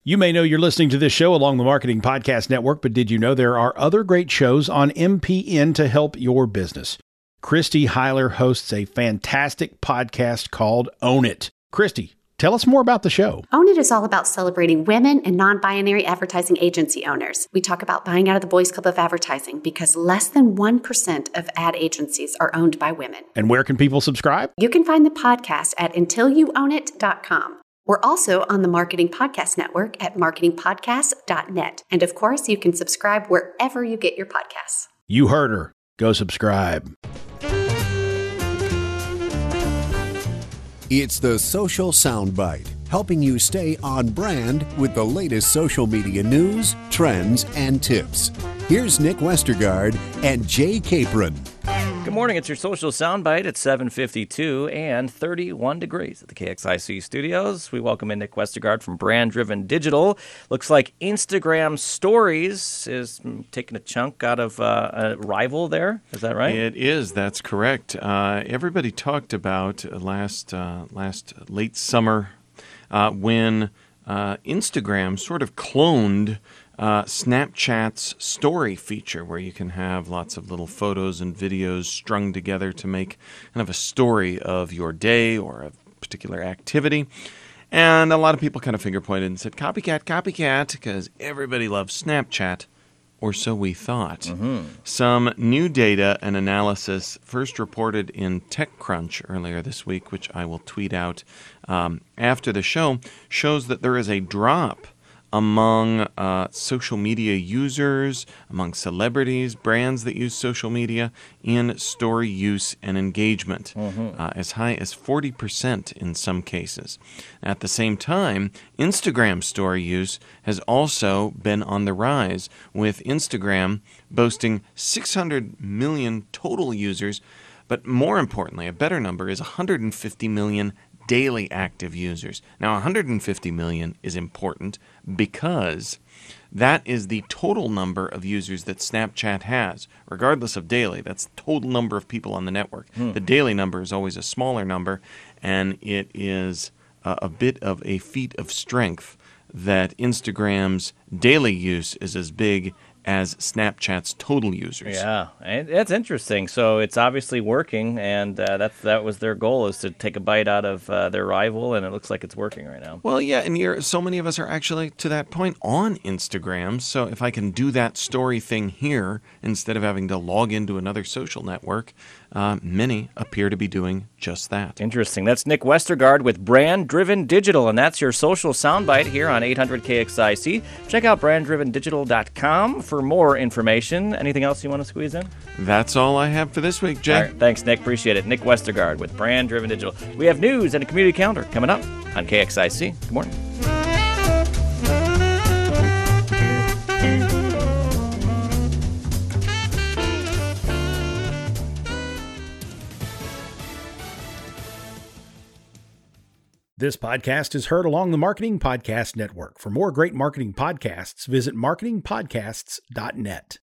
You may know you're listening to this show along the Marketing Podcast Network, but did you know there are other great shows on MPN to help your business? Christy Heiler hosts a fantastic podcast called Own It. Christy, tell us more about the show. Own It is all about celebrating women and non-binary advertising agency owners. We talk about buying out of the Boys Club of Advertising because less than 1% of ad agencies are owned by women. And where can people subscribe? You can find the podcast at untilyouownit.com. We're also on the Marketing Podcast Network at marketingpodcast.net. And of course, you can subscribe wherever you get your podcasts. You heard her. Go subscribe. It's the Social Soundbite, helping you stay on brand with the latest social media news, trends, and tips. Here's Nick Westergaard and Jay Capron. Good morning. It's your Social Soundbite at 7:52 and 31 degrees at the KXIC studios. We welcome in Nick Westergaard from Brand Driven Digital. Looks like Instagram Stories is taking a chunk out of a rival there. Is that right? It is. That's correct. Everybody talked about last late summer when Instagram sort of cloned Snapchat's story feature, where you can have lots of little photos and videos strung together to make kind of a story of your day or a particular activity. And a lot of people kind of finger pointed and said, copycat, copycat, because everybody loves Snapchat, or so we thought. Mm-hmm. Some new data and analysis first reported in TechCrunch earlier this week, which I will tweet out after the show, shows that there is a drop among social media users, among celebrities, brands that use social media in story use and engagement, as high as 40% in some cases. At the same time, Instagram story use has also been on the rise, with Instagram boasting 600 million total users, but more importantly, a better number is 150 million daily active users. Now, 150 million is important because that is the total number of users that Snapchat has, regardless of daily. That's the total number of people on the network. The daily number is always a smaller number, and it is a bit of a feat of strength that Instagram's daily use is as big as Snapchat's total users. Yeah, and that's interesting. So it's obviously working, and that was their goal, is to take a bite out of their rival, and it looks like it's working right now. Well, yeah, and so many of us are actually, to that point, on Instagram. So if I can do that story thing here instead of having to log into another social network, many appear to be doing just that. Interesting. That's Nick Westergaard with Brand Driven Digital, and that's your Social Soundbite here on 800 KXIC. Check out branddrivendigital.com for more information. Anything else you want to squeeze in? That's all I have for this week, Jay. All right, thanks, Nick. Appreciate it. Nick Westergaard with Brand Driven Digital. We have news and a community calendar coming up on KXIC. Good morning. This podcast is heard along the Marketing Podcast Network. For more great marketing podcasts, visit marketingpodcasts.net.